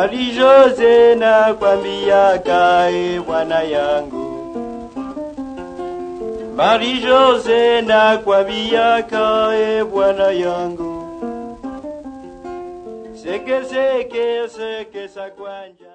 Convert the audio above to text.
Marie Jose nakwambia kae bwana yangu. Marie Jose nakwambia kae bwana yangu. Seke seke seke sakwanja.